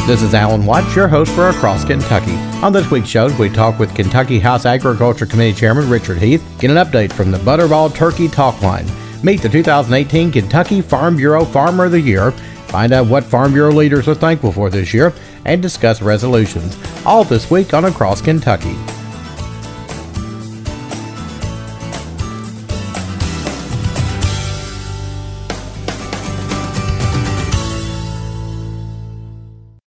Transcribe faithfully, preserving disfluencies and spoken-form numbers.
This is Alan Watts, your host for Across Kentucky. On this week's show, we talk with Kentucky House Agriculture Committee Chairman Richard Heath, get an update from the Butterball Turkey Talk Line, meet the two thousand eighteen Kentucky Farm Bureau Farmer of the Year, find out what Farm Bureau leaders are thankful for this year, and discuss resolutions. All this week on Across Kentucky.